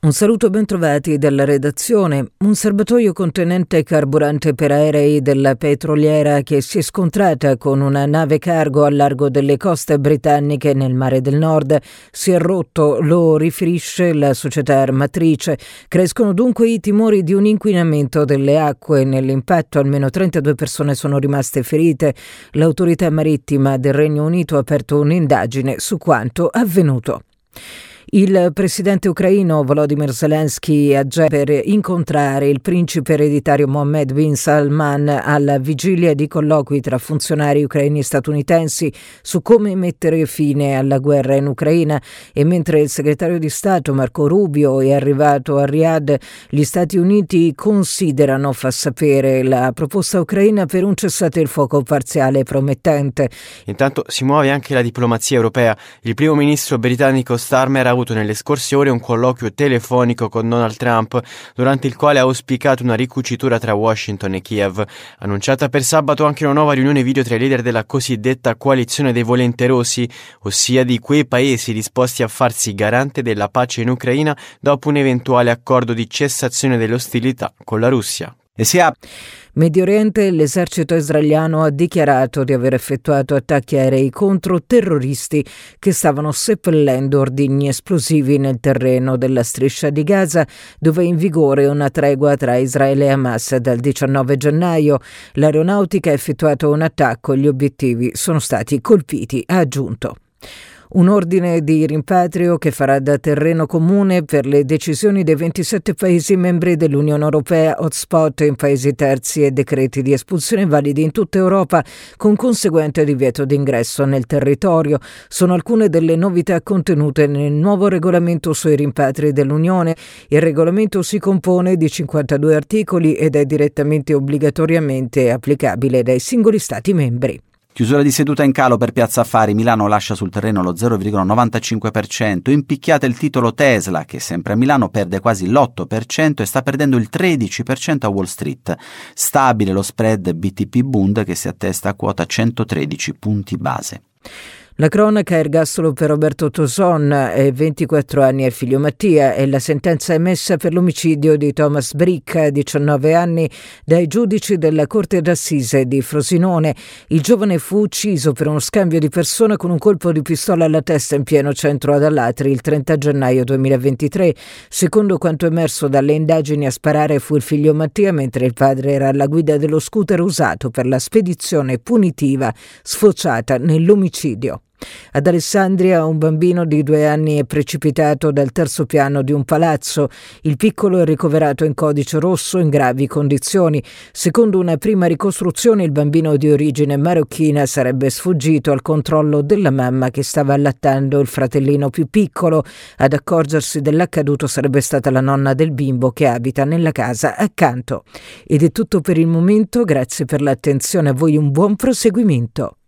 Un saluto e bentrovati dalla redazione. Un serbatoio contenente carburante per aerei della petroliera che si è scontrata con una nave cargo al largo delle coste britanniche nel Mare del Nord si è rotto, lo riferisce la società armatrice. Crescono dunque i timori di un inquinamento delle acque. Nell'impatto almeno 32 persone sono rimaste ferite. L'autorità marittima del Regno Unito ha aperto un'indagine su quanto avvenuto. Il presidente ucraino Volodymyr Zelensky aggià per incontrare il principe ereditario Mohammed bin Salman alla vigilia di colloqui tra funzionari ucraini e statunitensi su come mettere fine alla guerra in Ucraina, e mentre il segretario di Stato Marco Rubio è arrivato a Riyadh, gli Stati Uniti considerano, fa sapere, la proposta ucraina per un cessate il fuoco parziale promettente. Intanto si muove anche la diplomazia europea. Il primo ministro britannico Starmer ha avuto nelle scorse ore un colloquio telefonico con Donald Trump, durante il quale ha auspicato una ricucitura tra Washington e Kiev. Annunciata per sabato anche una nuova riunione video tra i leader della cosiddetta coalizione dei volenterosi, ossia di quei paesi disposti a farsi garante della pace in Ucraina dopo un eventuale accordo di cessazione delle ostilità con la Russia. Medio Oriente, l'esercito israeliano ha dichiarato di aver effettuato attacchi aerei contro terroristi che stavano seppellendo ordigni esplosivi nel terreno della striscia di Gaza, dove è in vigore una tregua tra Israele e Hamas dal 19 gennaio. L'aeronautica ha effettuato un attacco e gli obiettivi sono stati colpiti, ha aggiunto. Un ordine di rimpatrio che farà da terreno comune per le decisioni dei 27 Paesi membri dell'Unione Europea, hotspot in Paesi terzi e decreti di espulsione validi in tutta Europa con conseguente divieto d'ingresso nel territorio. Sono alcune delle novità contenute nel nuovo regolamento sui rimpatri dell'Unione. Il regolamento si compone di 52 articoli ed è direttamente e obbligatoriamente applicabile dai singoli Stati membri. Chiusura di seduta in calo per Piazza Affari. Milano lascia sul terreno lo 0,95%. Impicchiata il titolo Tesla, che sempre a Milano perde quasi l'8% e sta perdendo il 13% a Wall Street. Stabile lo spread BTP Bund, che si attesta a quota 113 punti base. La cronaca: ergastolo per Roberto Toson, 24 anni e figlio Mattia, e la sentenza emessa per l'omicidio di Thomas Brick, 19 anni, dai giudici della Corte d'Assise di Frosinone. Il giovane fu ucciso per uno scambio di persona con un colpo di pistola alla testa in pieno centro ad Allatri il 30 gennaio 2023. Secondo quanto emerso dalle indagini, a sparare fu il figlio Mattia, mentre il padre era alla guida dello scooter usato per la spedizione punitiva sfociata nell'omicidio. Ad Alessandria un bambino di 2 anni è precipitato dal terzo piano di un palazzo. Il piccolo è ricoverato in codice rosso in gravi condizioni. Secondo una prima ricostruzione, il bambino di origine marocchina sarebbe sfuggito al controllo della mamma che stava allattando il fratellino più piccolo. Ad accorgersi dell'accaduto sarebbe stata la nonna del bimbo che abita nella casa accanto. Ed è tutto per il momento, grazie per l'attenzione, a voi un buon proseguimento.